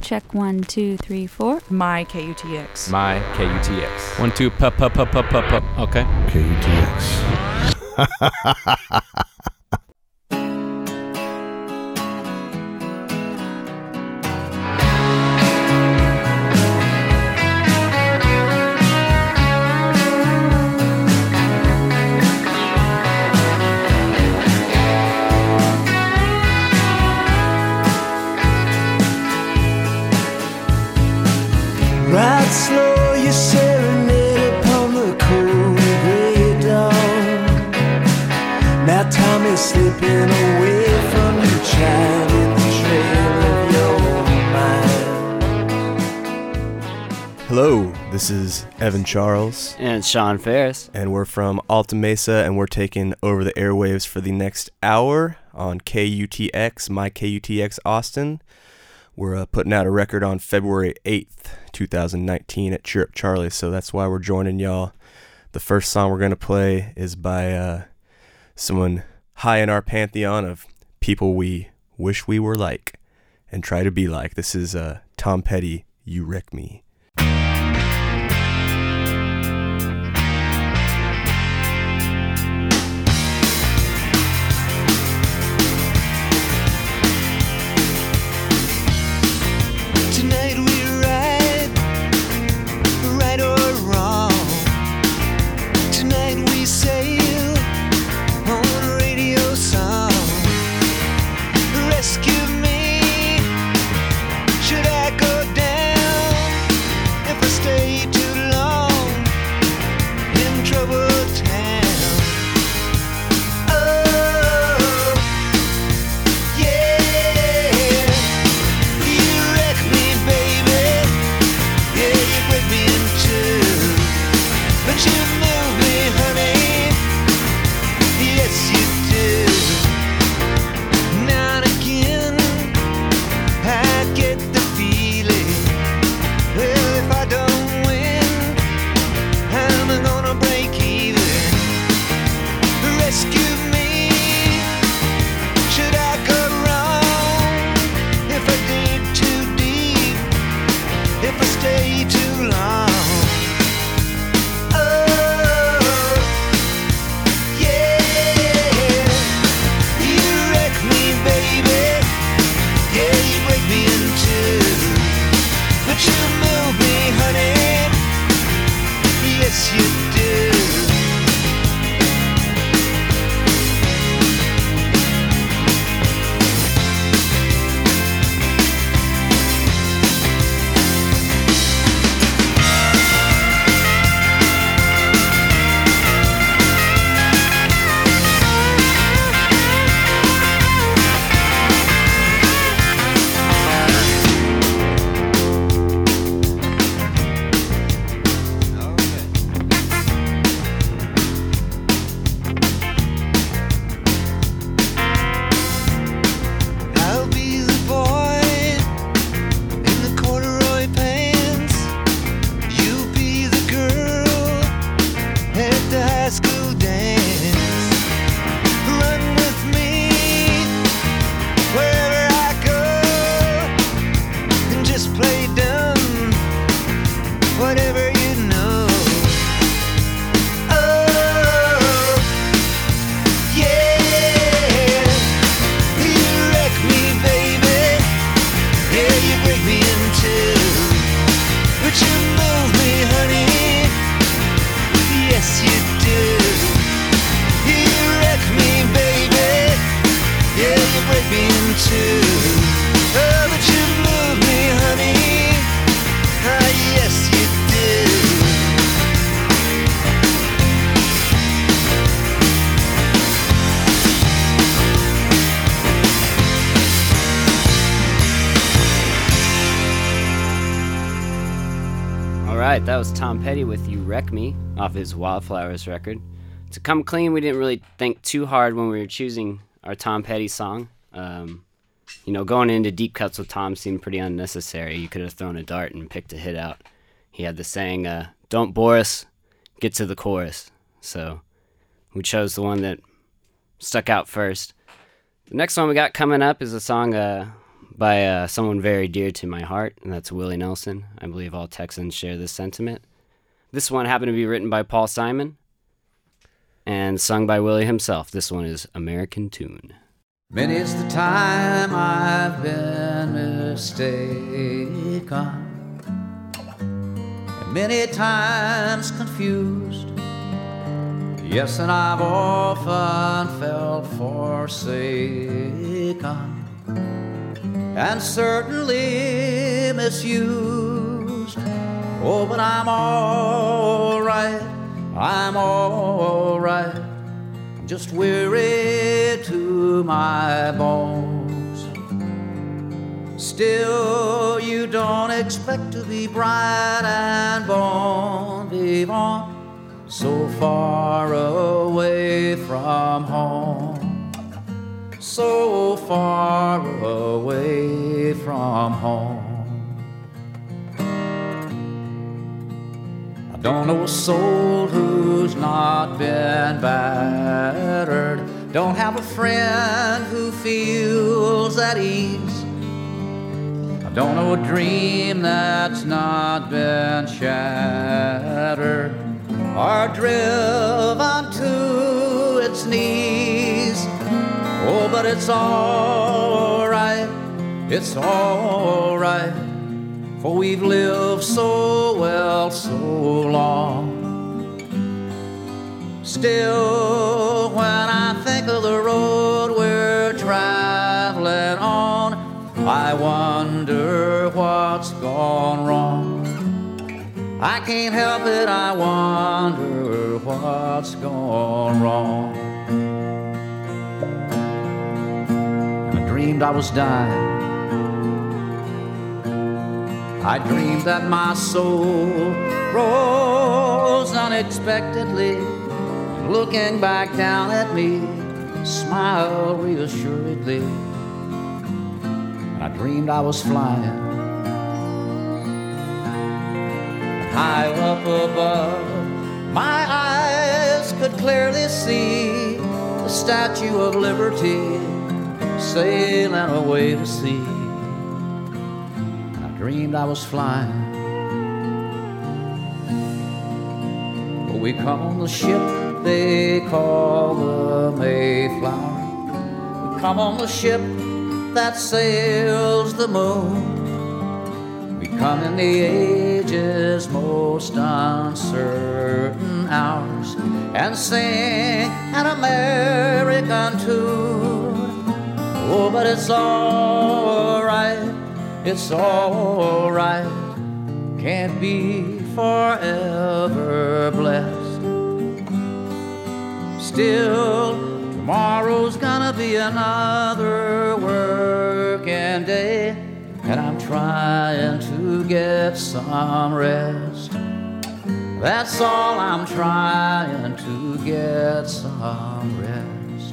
Check 1, 2, 3, 4. My KUTX. My KUTX. 1, 2, pup. Okay. KUTX. Ride slow, you serenade upon the cold gray dawn. Now time is slipping away from you, child, in the trail of your mind. Hello, this is Evan Charles. And Sean Ferris. And we're from Alta Mesa, and we're taking over the airwaves for the next hour on KUTX, My KUTX Austin. We're putting out a record on February 8th, 2019 at Cheer Up Charlie, so that's why we're joining y'all. The first song we're going to play is by someone high in our pantheon of people we wish we were like and try to be like. This is Tom Petty, You Wreck Me. That was Tom Petty with You Wreck Me off his Wildflowers record. To come clean, we didn't really think too hard when we were choosing our Tom Petty song. Going into deep cuts with Tom seemed pretty unnecessary. You could have thrown a dart and picked a hit out. He had the saying, don't bore us, get to the chorus. So we chose the one that stuck out first. The next one we got coming up is a song by someone very dear to my heart, and that's Willie Nelson. I believe all Texans share this sentiment. This one happened to be written by Paul Simon and sung by Willie himself. This one is American Tune. Many's the time I've been mistaken, and many times confused. Yes, and I've often felt forsaken, and certainly misused. Oh, but I'm all right, I'm just weary to my bones. Still, you don't expect to be bright and bon vivant, so far away from home, so far away from home. I don't know a soul who's not been battered, don't have a friend who feels at ease. I don't know a dream that's not been shattered or driven to its knees. Oh, but it's all right, for we've lived so well so long. Still, when I think of the road we're traveling on, I wonder what's gone wrong. I can't help it, I wonder what's gone wrong. I dreamed I was dying. I dreamed that my soul rose unexpectedly, looking back down at me, smiled reassuredly. And I dreamed I was flying high up above. My eyes could clearly see the Statue of Liberty sailing away to sea. And I dreamed I was flying. But we come on the ship they call the Mayflower. We come on the ship that sails the moon. We come in the age's most uncertain hours and sing an American tune. Oh, but it's all right, can't be forever blessed. Still, tomorrow's gonna be another working day, and I'm trying to get some rest. That's all, I'm trying to get some rest.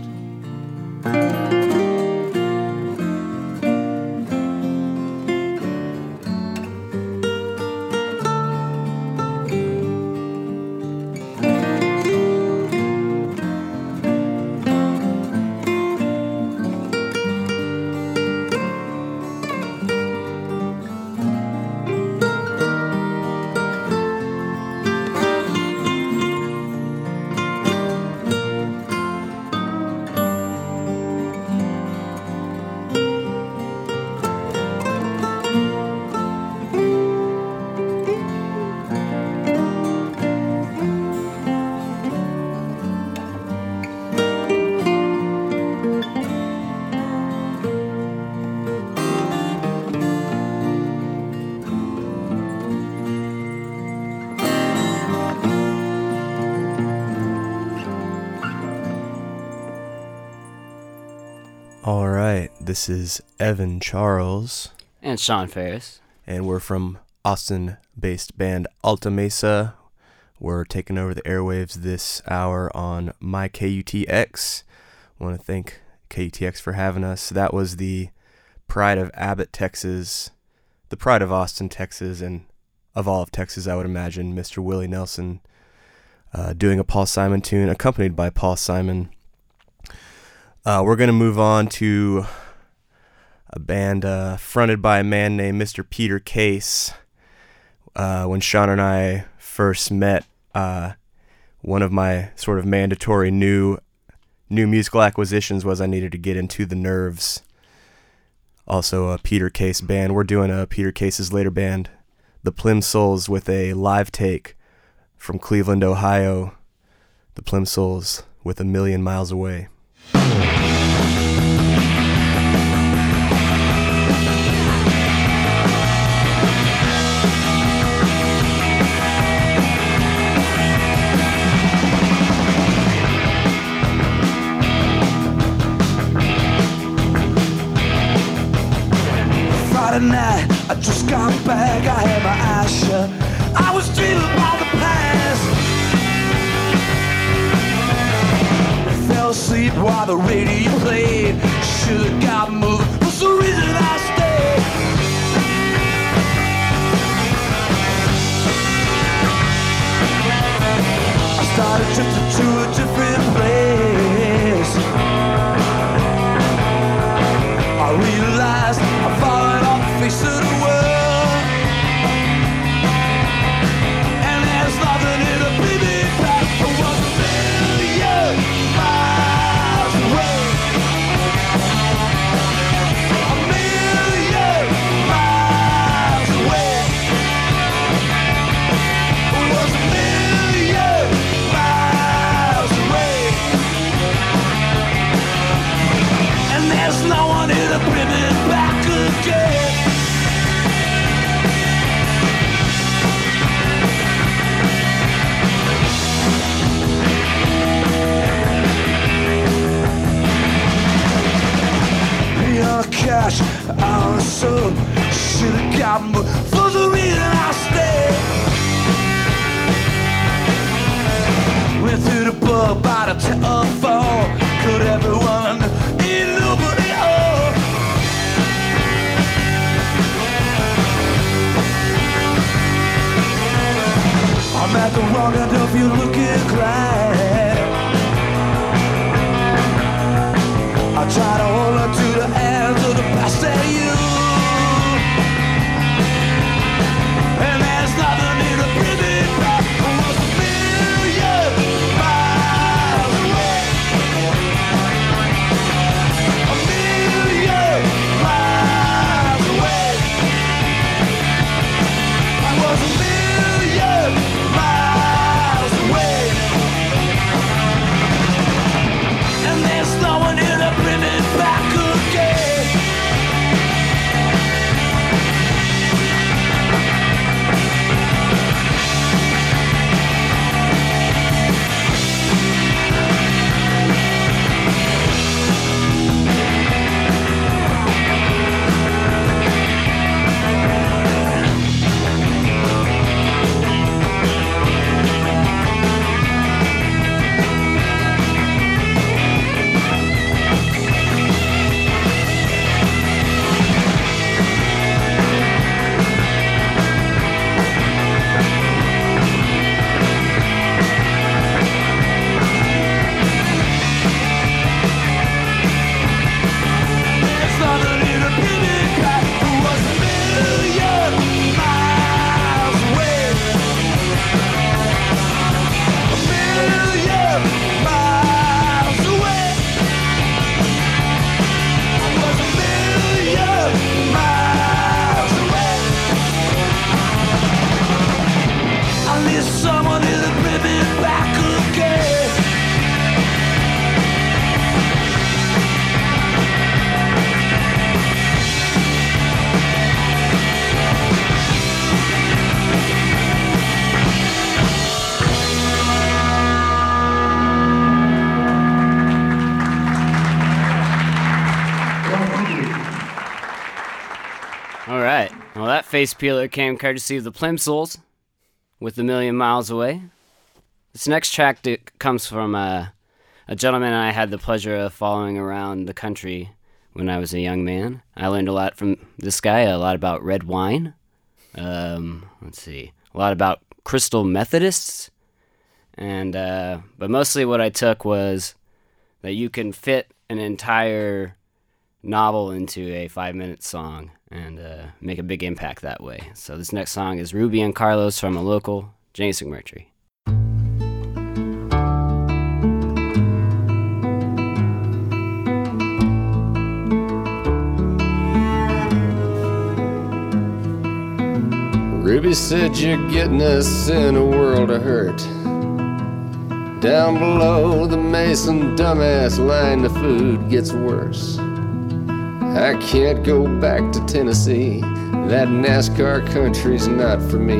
All right, this is Evan Charles. And Sean Ferris. And we're from Austin-based band Alta Mesa. We're taking over the airwaves this hour on my KUTX. I want to thank KUTX for having us. That was the pride of Abbott, Texas, the pride of Austin, Texas, and of all of Texas, I would imagine, Mr. Willie Nelson, doing a Paul Simon tune, accompanied by Paul Simon. We're going to move on to a band fronted by a man named Mr. Peter Case. When Sean and I first met, one of my sort of mandatory new musical acquisitions was I needed to get into the Nerves. Also a Peter Case band. We're doing a Peter Case's later band, the Plimsouls, with a live take from Cleveland, Ohio. The Plimsouls with A Million Miles Away. Friday night, I just got back, I had my eyes shut. I was dreaming about the past. I fell asleep while the radio played. Should've got moving, was the reason I stayed. I started drifting to a different place. I realized I'm falling off the face of the world, and there's nothing in a baby path. I was a million miles away. A million miles away. I was a million miles away, and there's no one here to bring me back again. On the couch, on the soul, should've got more for the reason I stayed. Went through the pub by the telephone, could everyone ain't nobody home. I'm at the wrong end of your looking glass. I try to hold on to the hands of the past and you, and there's nothing in the pretty back. I was a million miles away. A million miles away. I was a million miles away, and there's no one here to bring me back again. There's nothing here to bring me back. I was a million miles away. A million miles away. I was a million miles away. I need someone here to bring me back again. All right. Well, that face peeler came courtesy of the Plimsouls with A Million Miles Away. This next track comes from a gentleman I had the pleasure of following around the country when I was a young man. I learned a lot from this guy, a lot about red wine. Let's see. A lot about Crystal Methodists. And but mostly what I took was that you can fit an entire novel into a 5-minute song and make a big impact that way. So this next song is Ruby and Carlos from a local, Jason McMurtry. Ruby said you're getting us in a world of hurt. Down below the Mason dumbass line, the food gets worse. I can't go back to Tennessee. That NASCAR country's not for me.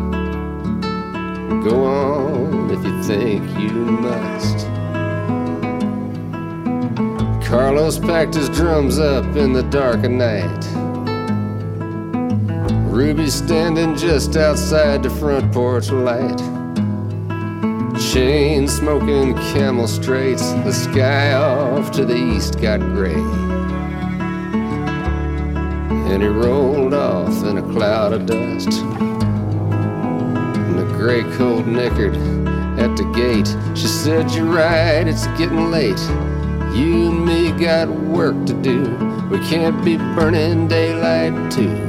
Go on if you think you must. Carlos packed his drums up in the dark of night. Ruby's standing just outside the front porch light. Chain smoking Camel straights. The sky off to the east got gray. And he rolled off in a cloud of dust. And the gray coat nickered at the gate. She said, you're right, it's getting late. You and me got work to do. We can't be burning daylight too.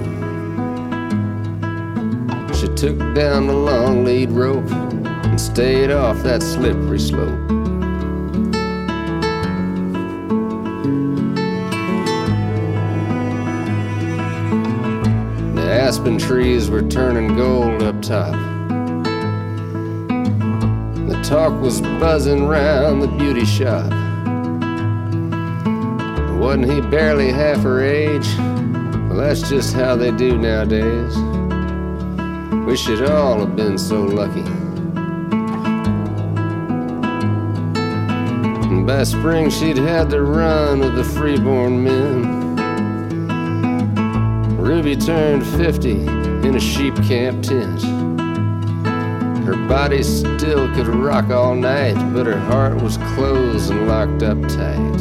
She took down the long lead rope and stayed off that slippery slope. The aspen trees were turning gold up top. The talk was buzzing round the beauty shop. Wasn't he barely half her age? Well, that's just how they do nowadays. We should all have been so lucky. And by spring she'd had the run of the freeborn men. Ruby turned 50 in a sheep camp tent. Her body still could rock all night, but her heart was closed and locked up tight.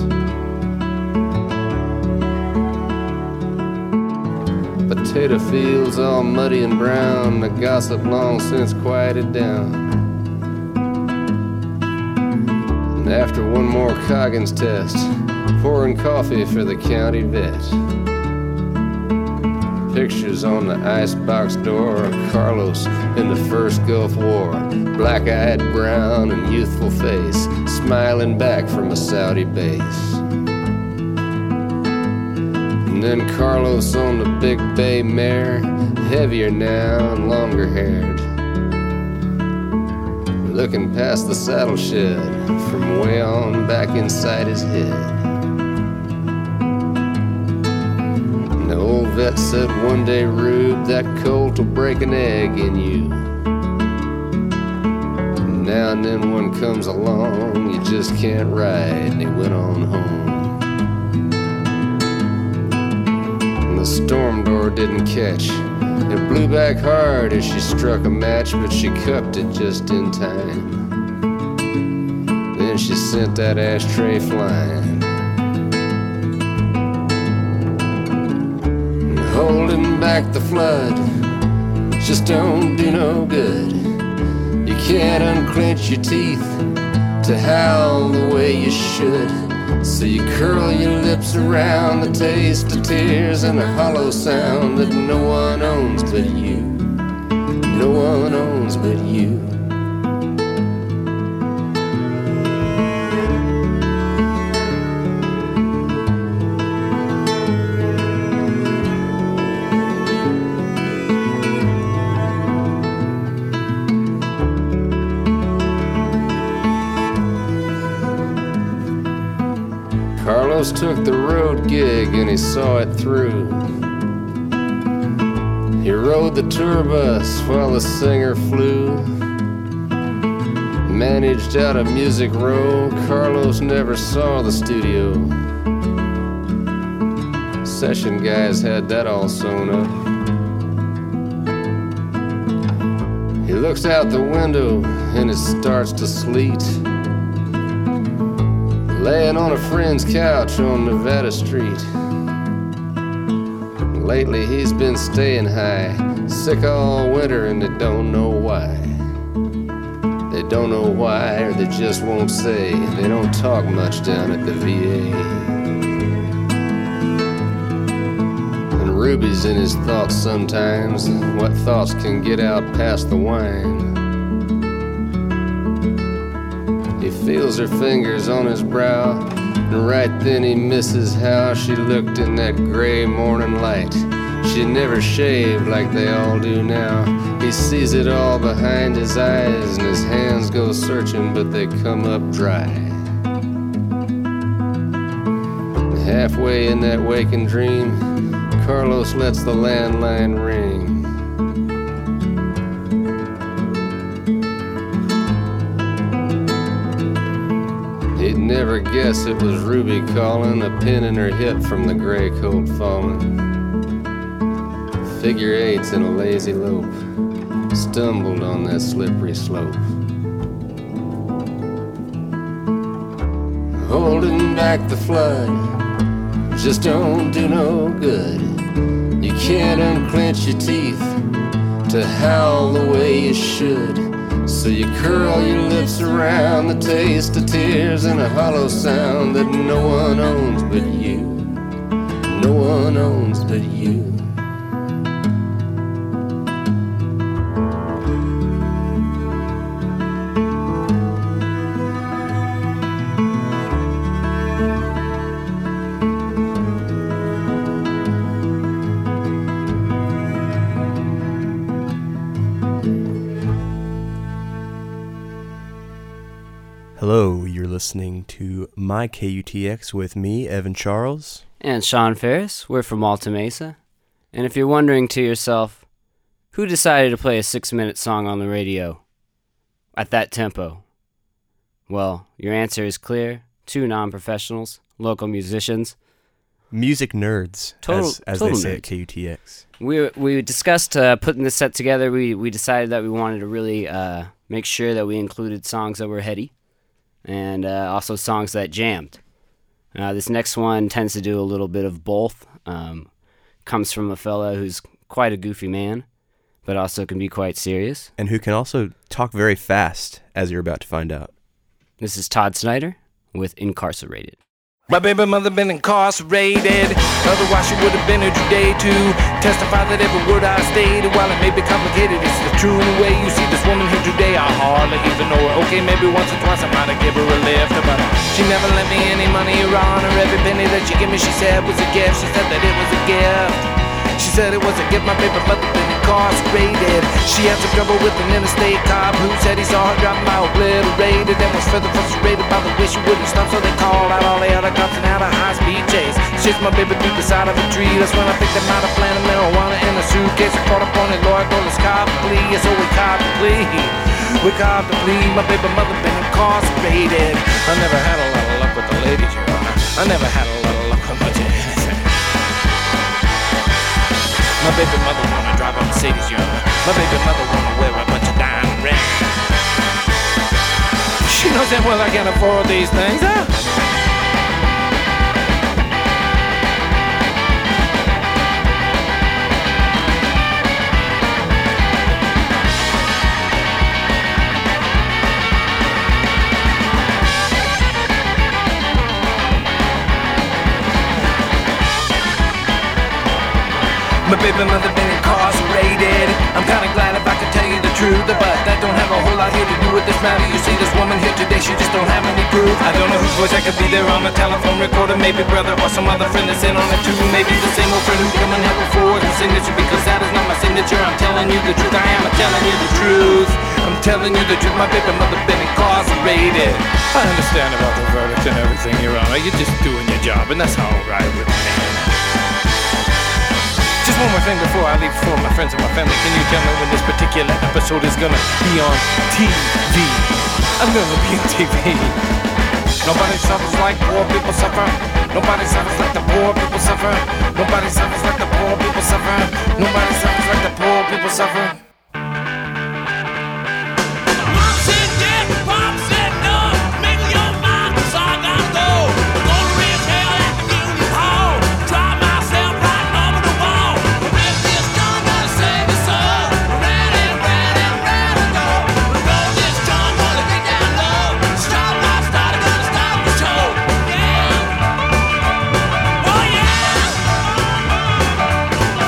Potato fields all muddy and brown, the gossip long since quieted down. And after one more Coggins test, pouring coffee for the county vet. Pictures on the icebox door of Carlos in the first Gulf War. Black-eyed, brown, and youthful face, smiling back from a Saudi base. And then Carlos on the Big Bay mare, heavier now and longer haired, looking past the saddle shed from way on back inside his head. And the old vet said one day, Rube, that colt will break an egg in you. And now and then one comes along you just can't ride, and he went on home. The storm door didn't catch. It blew back hard as she struck a match, but she cupped it just in time. Then she sent that ashtray flying. And holding back the flood just don't do no good. You can't unclench your teeth to howl the way you should. So you curl your lips around the taste of tears and a hollow sound that no one owns but you. No one owns but you. Carlos took the road gig and he saw it through. He rode the tour bus while the singer flew. Managed out of Music Row, Carlos never saw the studio. Session guys had that all sewn up. He looks out the window and it starts to sleet. Laying on a friend's couch on Nevada Street. Lately he's been staying high, sick all winter and they don't know why. They don't know why, or they just won't say. They don't talk much down at the VA. Ruby's in his thoughts sometimes. What thoughts can get out past the wine? He feels her fingers on his brow, and right then he misses how she looked in that gray morning light. She never shaved like they all do now. He sees it all behind his eyes, and his hands go searching, but they come up dry. Halfway in that waking dream, Carlos lets the landline ring. He'd never guess it was Ruby calling, a pin in her hip from the gray coat falling. Figure eights in a lazy lope, stumbled on that slippery slope. Holding back the flood just don't do no good. You can't unclench your teeth to howl the way you should. So you curl your lips around the taste of tears and a hollow sound that no one owns but you. No one owns but you. Hello, you're listening to My KUTX with me, Evan Charles. And Sean Ferris. We're from Alta Mesa. And if you're wondering to yourself, who decided to play a 6-minute song on the radio at that tempo? Well, your answer is clear. 2 non-professionals, local musicians. Music nerds, as they say at KUTX. We discussed putting this set together. We decided that we wanted to really make sure that we included songs that were heady. And also songs that jammed. This next one tends to do a little bit of both. Comes from a fella who's quite a goofy man, but also can be quite serious. And who can also talk very fast, as you're about to find out. This is Todd Snyder with Incarcerated. My baby mother been incarcerated, otherwise she would have been here today to testify that every word I stated, while it may be complicated, it's the true way. You see this woman here today, I hardly even know her. Okay, maybe once or twice I might have given her a lift, but she never lent me any money or honor. Every penny that she gave me, she said was a gift. She said that it was a gift. She said it was a gift. My baby mother been incarcerated. She had some trouble with an interstate cop who said he saw her driving by obliterated and was further frustrated by the way she wouldn't stop, so they called out all the other cops and had a high-speed chase. Chased my baby through the side of a tree. That's when I think they might have planted marijuana in a suitcase. I caught up on it, Lord, go, let's cop the plea. Yeah, so we copped the plea. We copped the plea. My baby mother been incarcerated. I never had a lot of luck with the ladies, Your Honor. I never had a lot of luck with much of anything. My baby mother wanna drive a Mercedes, Your Honor. My baby mother wanna wear a bunch of diamond rings. She knows damn well I can't afford these things, huh? My baby mother been incarcerated. I'm kinda glad if I could tell you the truth, but that don't have a whole lot here to do with this matter. You see this woman here today, she just don't have any proof. I don't know whose voice that could be there on the telephone recorder. Maybe brother or some other friend that's in on it too. Maybe the same old friend who come and help her forward her signature, because that is not my signature. I'm telling you the truth, I am telling you the truth. I'm telling you the truth, my baby mother been incarcerated. I understand about the verdict and everything, Your Honor. You're just doing your job, and that's alright with me. Just one more thing before I leave for my friends and my family. Can you tell me when this particular episode is gonna be on TV? I'm gonna be on TV. Nobody suffers like poor people suffer. Nobody suffers like the poor people suffer. Nobody suffers like the poor people suffer. Nobody suffers like the poor people suffer. Mom said yes, Pop said no. Make your mind, so I gotta go. Go to Ridge Hell at the Union Hall. Drive myself right over the wall. If this gun wanna save us all, ready go. Roll this gun, wanna get down low. Stop my start, gonna stop the show. Yeah. Oh yeah.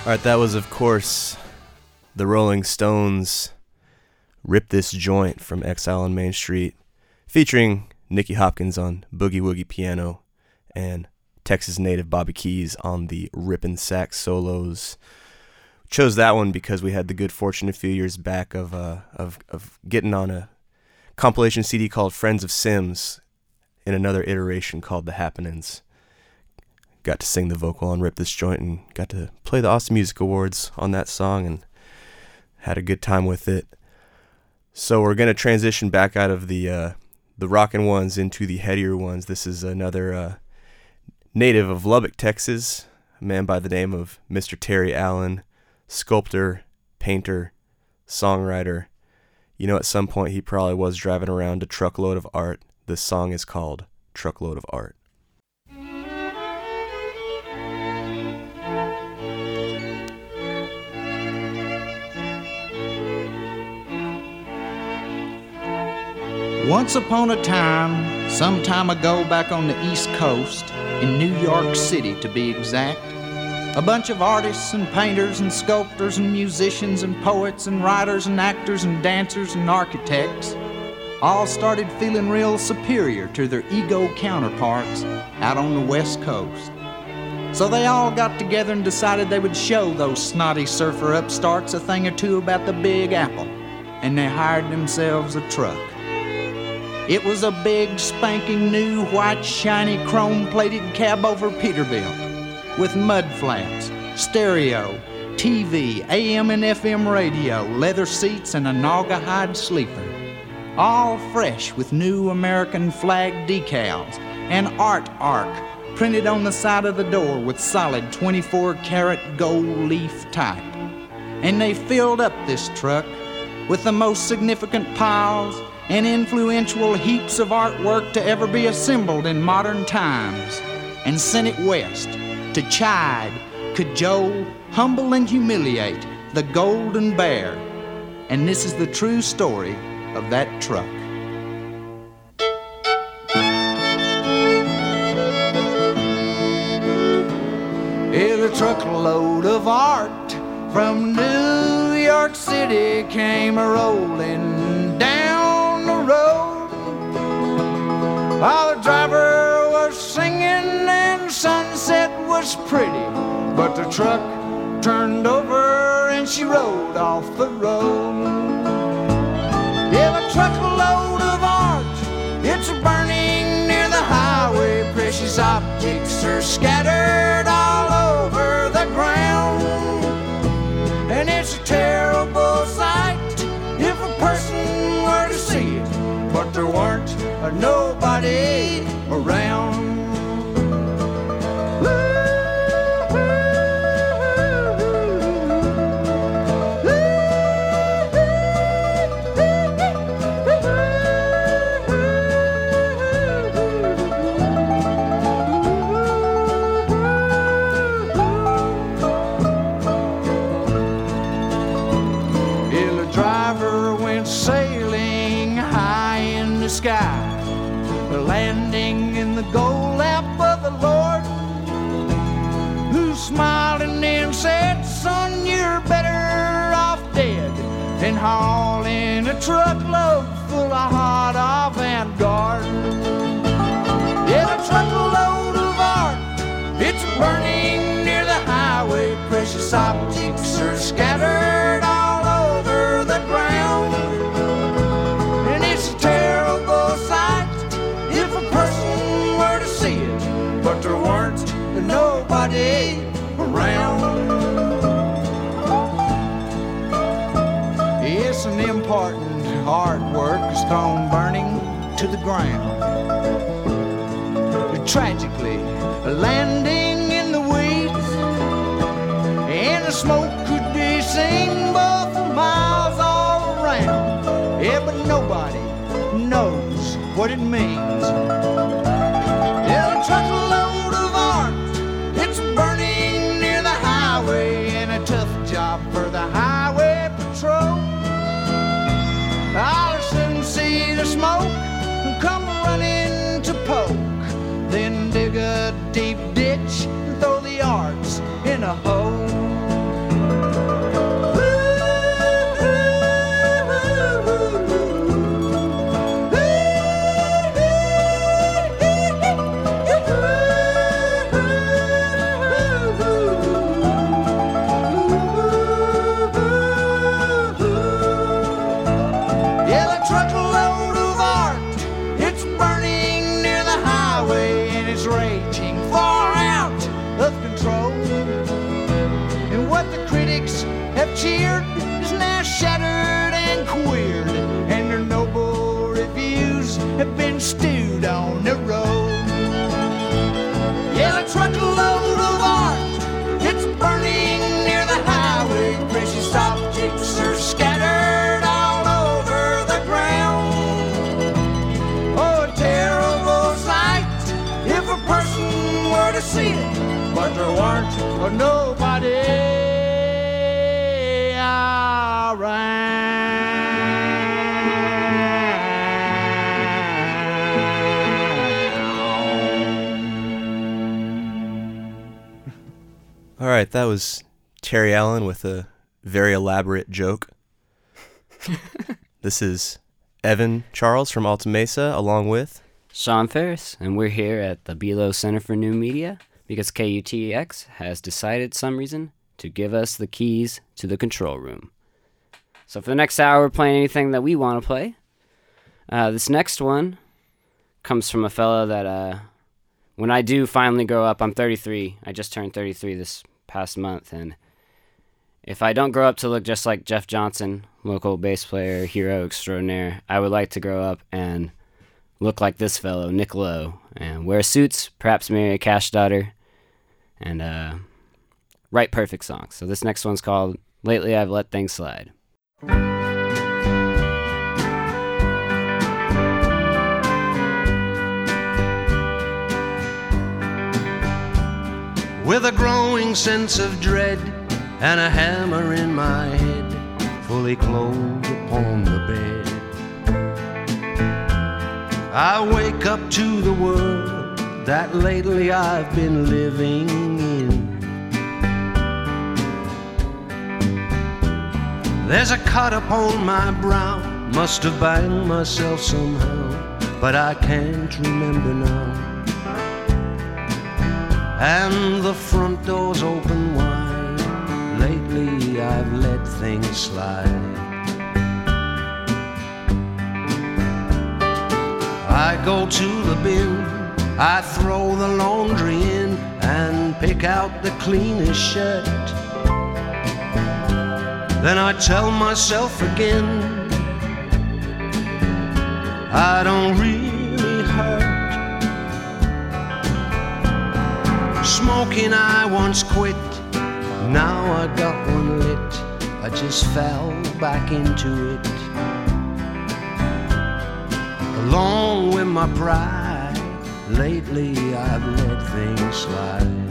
Alright, that was, of course, the Rolling Stones' Rip This Joint from Exile on Main Street, featuring Nicky Hopkins on boogie woogie piano and Texas native Bobby Keys on the rippin' sax solos. Chose that one because we had the good fortune a few years back of getting on a compilation CD called Friends of Sims in another iteration called The Happenings. Got to sing the vocal on Rip This Joint and got to play the Austin Music Awards on that song and had a good time with it. So we're going to transition back out of the rockin' ones into the headier ones. This is another native of Lubbock, Texas, a man by the name of Mr. Terry Allen, sculptor, painter, songwriter. You know, at some point he probably was driving around a truckload of art. This song is called Truckload of Art. Once upon a time, some time ago back on the East Coast, in New York City to be exact, a bunch of artists and painters and sculptors and musicians and poets and writers and actors and dancers and architects all started feeling real superior to their ego counterparts out on the West Coast. So they all got together and decided they would show those snotty surfer upstarts a thing or two about the Big Apple, and they hired themselves a truck. It was a big, spanking new, white, shiny, chrome-plated cab over Peterbilt with mud flaps, stereo, TV, AM and FM radio, leather seats, and a naugahyde sleeper. All fresh with new American flag decals and art arc printed on the side of the door with solid 24-karat gold leaf type. And they filled up this truck with the most significant piles and influential heaps of artwork to ever be assembled in modern times, and sent it west to chide, cajole, humble, and humiliate the Golden Bear. And this is the true story of that truck. A truckload of art from New York City came a-rolling down the road, while the driver was singing and sunset was pretty, but the truck turned over and she rode off the road. Yeah, the truckload of art, it's burning near the highway. Precious objects are scattered all over the ground, and it's a terrible sight if a person were to see it, but there weren't nobody around. Sky, landing in the gold lap of the Lord, who smiled and then said, son, you're better off dead than hauling a truckload full of hot avant-garde. Yeah, the truckload of art, it's burning near the highway. Precious objects are scattered all over the ground, and it's a terrible sight if a person were to see it, but there weren't nobody around. It's an important artwork is thrown burning to the ground, tragically landing in the weeds, and the smoke could be seen both miles all around. Yeah, but nobody knows what it means. Yeah, the truckload of art, it's burning near the highway, and a tough job for the highway patrol. I'll soon see the smoke and come running to poke, then dig a deep ditch and throw the arts in a hole. raging far out of control. And what the critics have cheered is now shattered and queered, and their noble reviews have been stewed on the road. Yeah, a truckload of art, it's burning near the highway. Precious objects are scattered all over the ground. Oh, a terrible sight if a person were to see it, but there weren't nobody All right, that was Terry Allen with a very elaborate joke. This is Evan Charles from Alta Mesa, along with Sean Ferris, and we're here at the Belo Center for New Media because KUTX has decided some reason to give us the keys to the control room. So for the next hour, we're playing anything that we want to play. This next one comes from a fella that, when I do finally grow up, I'm 33. I just turned 33 this past month, and if I don't grow up to look just like Jeff Johnson, local bass player, hero extraordinaire, I would like to grow up and look like this fellow, Nick Lowe, and wear suits, perhaps marry a cash daughter, and write perfect songs. So this next one's called Lately I've Let Things Slide. With a growing sense of dread and a hammer in my head, fully clothed upon the bed, I wake up to the world that lately I've been living in. There's a cut upon my brow, must have banged myself somehow, but I can't remember now. And the front door's open wide, lately I've let things slide. I go to the bin, I throw the laundry in and pick out the cleanest shirt. Then I tell myself again, I don't really hurt. Smoking I once quit, now I got one lit, I just fell back into it. Along with my pride, lately I've let things slide.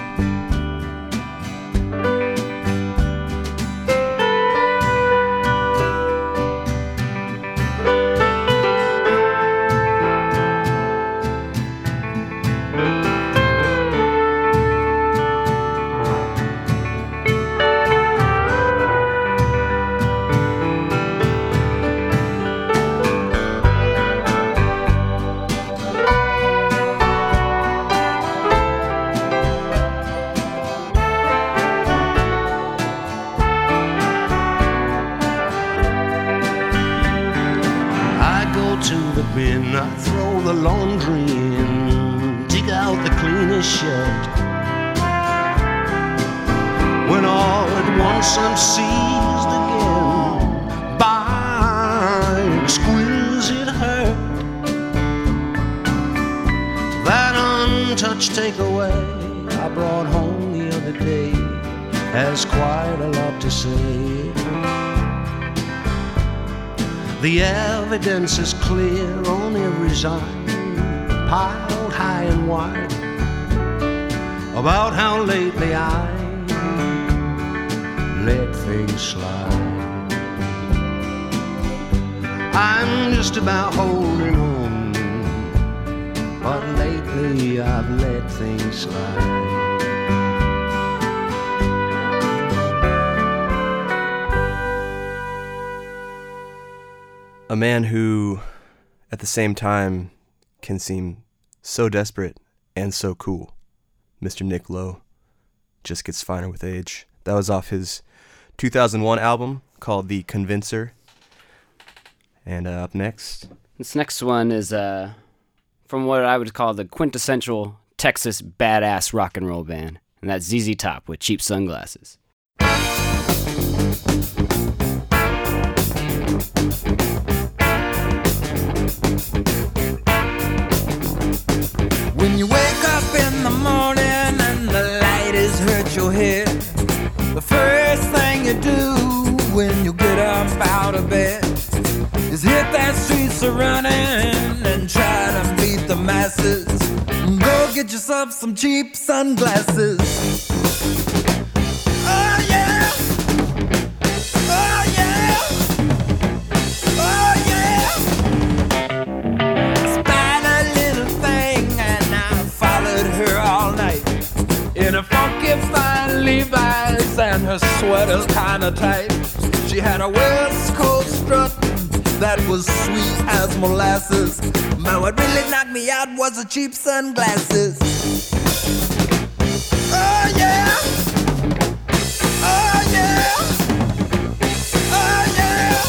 I throw the laundry in, dig out the cleanest shirt. When all at once I'm seized again by exquisite hurt. That untouched takeaway I brought home the other day has quite a lot to say. The evidence is clear on every side, piled high and wide, about how lately I let things slide. I'm just about holding on, but lately I've let things slide. A man who, at the same time, can seem so desperate and so cool. Mr. Nick Lowe just gets finer with age. That was off his 2001 album called The Convincer. And up next. This next one is from what I would call the quintessential Texas badass rock and roll band. And that's ZZ Top with Cheap Sunglasses. When you wake up in the morning and the light has hurt your head, the first thing you do when you get up out of bed is hit that streets a running and try to beat the masses. Go get yourself some cheap sunglasses. Oh yeah, oh yeah, oh yeah. I spied a little thing and I followed her all night in a funky fine Levi's and her sweater's kinda tight. She had a West Coast strut that was sweet as molasses. But what really knocked me out was the cheap sunglasses. Oh yeah, oh yeah, oh yeah.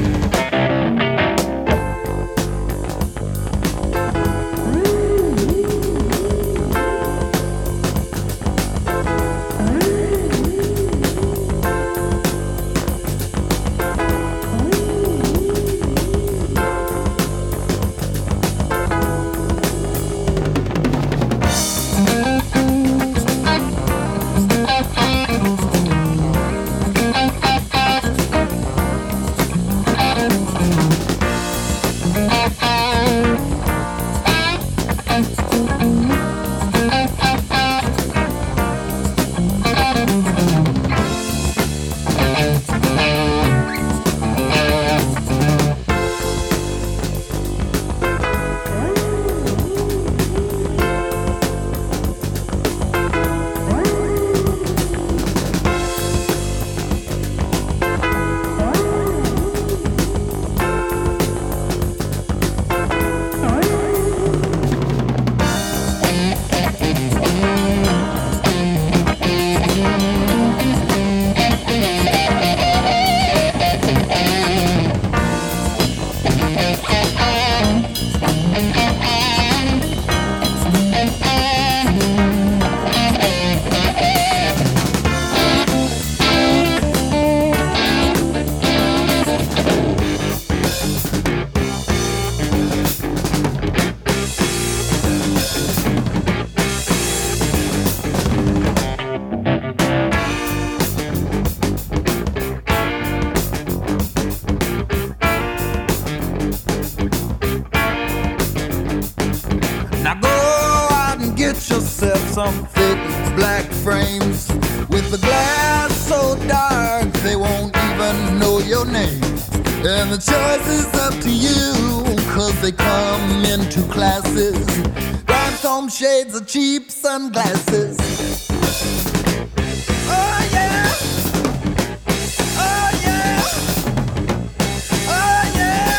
Some thick black frames with the glass so dark they won't even know your name. And the choice is up to you, cause they come in two classes: rhinestone shades or cheap sunglasses. Oh yeah, oh yeah, oh yeah.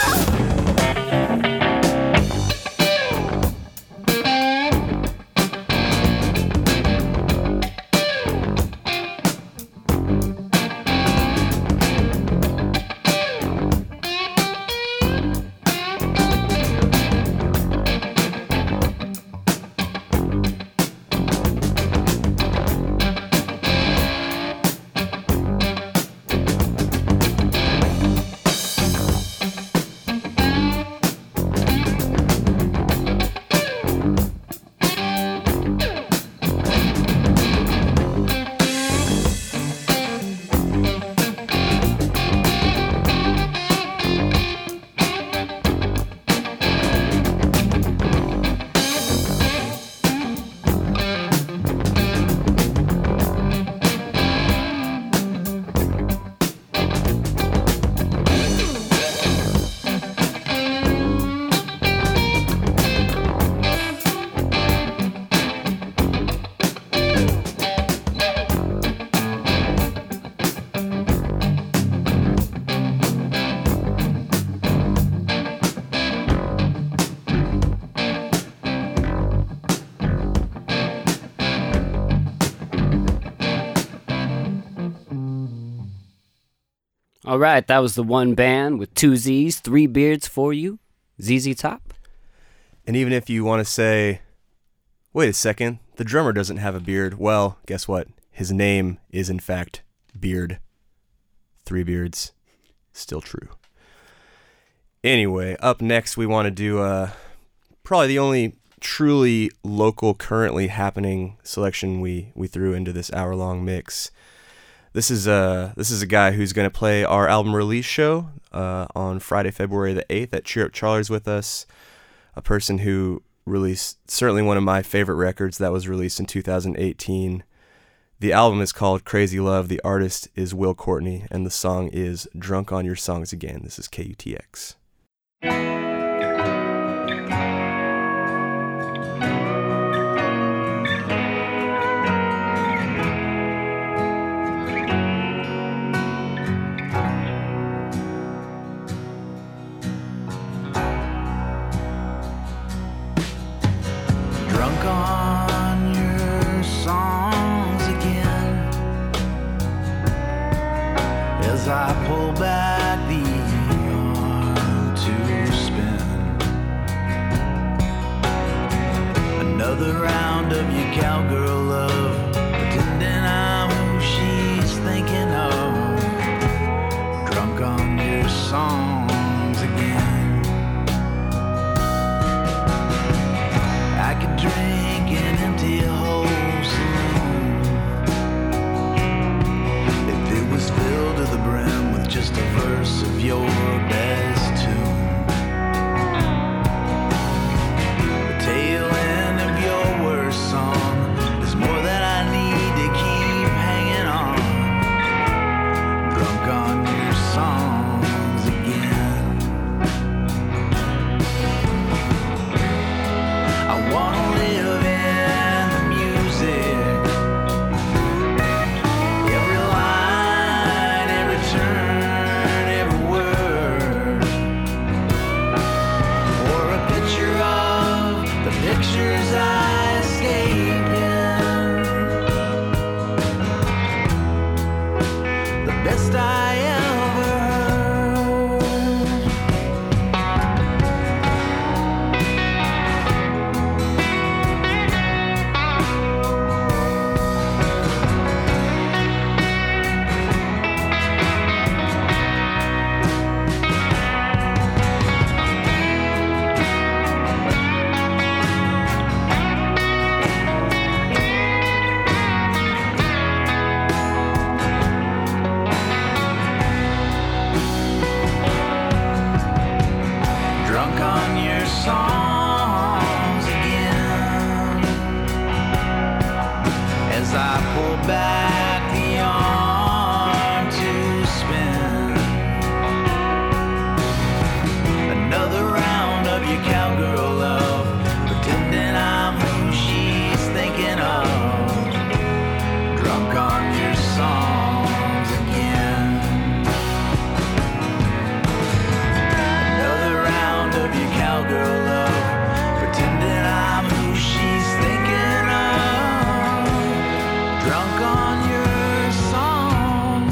All right, that was the one band with two Z's, three beards for you, ZZ Top. And even if you want to say Wait a second, the drummer doesn't have a beard. Well, guess what? His name is in fact Beard. 3 beards. Still true. Anyway, up next we want to do probably the only truly local currently happening selection we threw into this hour-long mix. This is a guy who's going to play our album release show on Friday, February the 8th at Cheer Up Charlie's with us. A person who released certainly one of my favorite records that was released in 2018. The album is called Crazy Love. The artist is Will Courtney, and the song is Drunk on Your Songs Again. This is KUTX. Drunk on your songs again as I pull back the arm to spin another round of your cowgirl love, pretending I'm who she's thinking of. Drunk on your songs again. I could drink and empty a whole saloon if it was filled to the brim with just a verse of your best tune. The tail end of your worst song is more than I need to keep hanging on. Drunk on your songs again. I wanna live in the music, every line, every turn, every word, or a picture of the pictures I escape in, the best I ever heard. Drunk on your songs again as I pull back the arm to spin another round of your cowgirl love, pretending I'm who she's thinking of. Drunk on your songs again. Another round of your cowgirl love, pretending I'm who she's thinking of. Drunk on your songs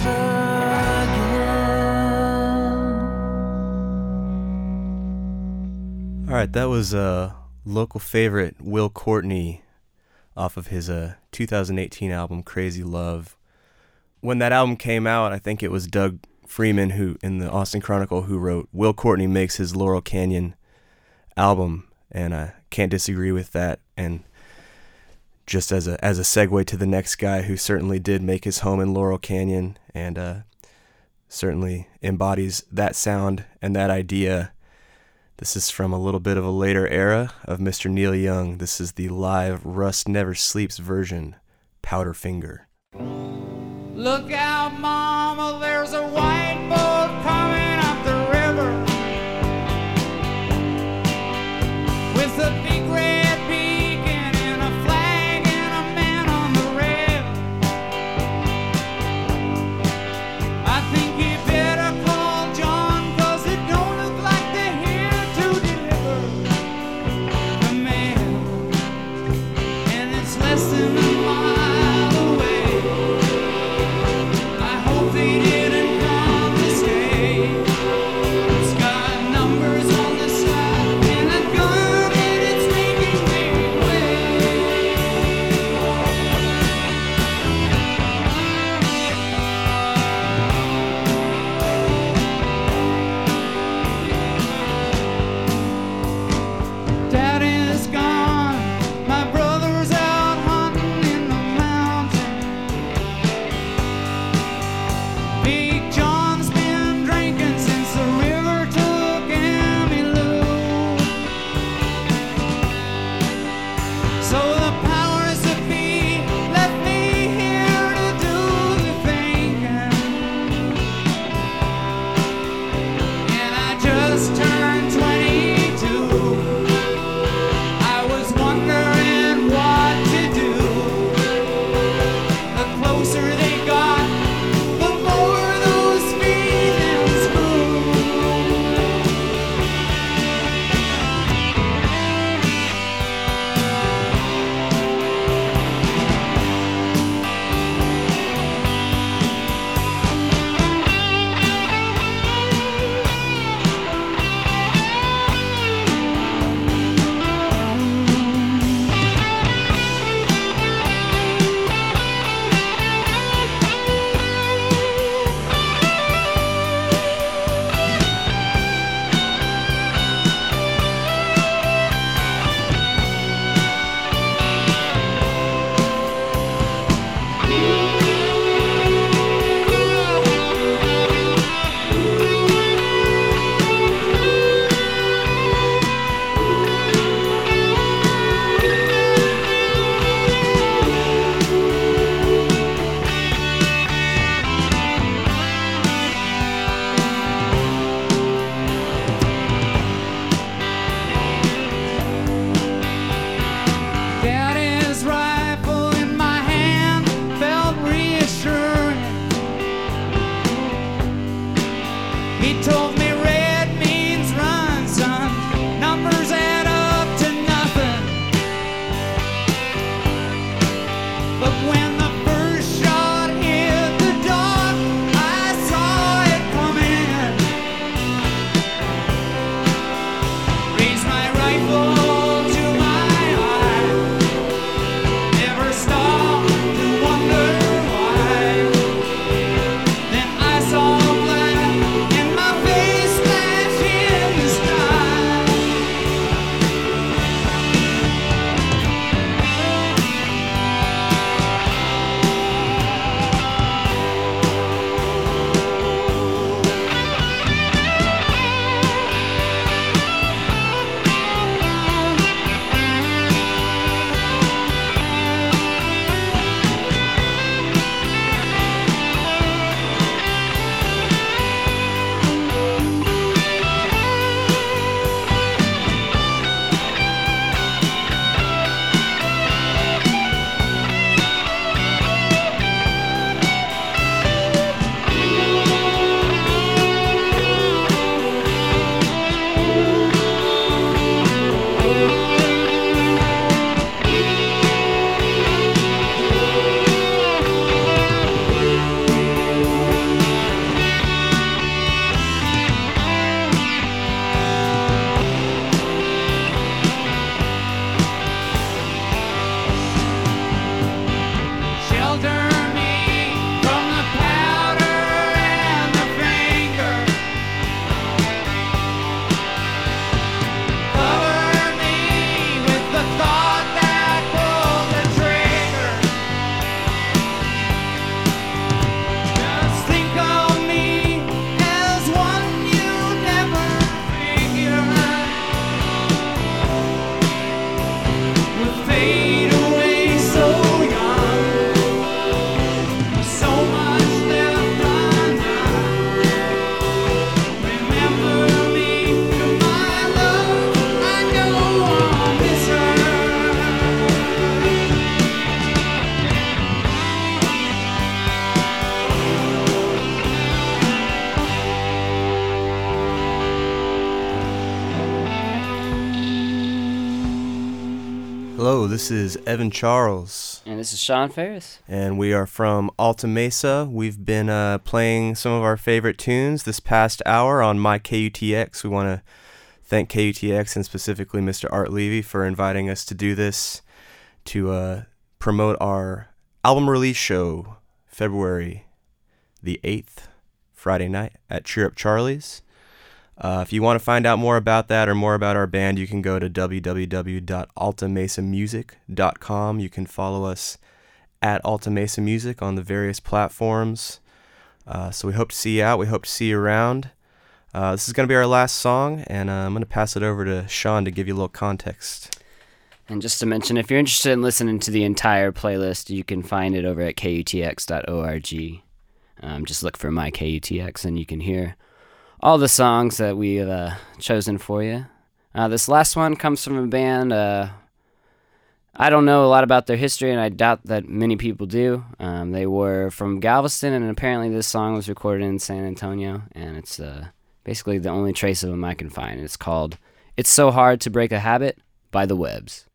again. All right, that was a local favorite, Will Courtney, off of his 2018 album Crazy Love. When that album came out, I think it was Doug Freeman, who in the Austin Chronicle, who wrote, Will Courtney makes his Laurel Canyon album, and I can't disagree with that. And just as a segue to the next guy who certainly did make his home in Laurel Canyon and certainly embodies that sound and that idea. This is from a little bit of a later era of Mr. Neil Young. This is the live Rust Never Sleeps version, Powder Finger. Look out, mama, there's a white boat coming up the river with a big red beacon and a flag and a man on the rail. I think you better call John, 'cause it don't look like they're here to deliver the mail, and it's less than a mile away. I hope they didn't come this is Evan Charles. And this is Sean Ferris. And we are from Alta Mesa. We've been playing some of our favorite tunes this past hour on My KUTX. We want to thank KUTX and specifically Mr. Art Levy for inviting us to do this to promote our album release show, February the 8th, Friday night at Cheer Up Charlie's. If you want to find out more about that or more about our band, you can go to www.altamesamusic.com. You can follow us at Alta Mesa Music on the various platforms. So we hope to see you out. We hope to see you around. This is going to be our last song, and I'm going to pass it over to Sean to give you a little context. And just to mention, if you're interested in listening to the entire playlist, you can find it over at kutx.org. Just look for My KUTX, and you can hear all the songs that we've chosen for you. This last one comes from a band. I don't know a lot about their history, and I doubt that many people do. They were from Galveston, and apparently this song was recorded in San Antonio, and it's basically the only trace of them I can find. It's called It's So Hard to Break a Habit by The Webbs.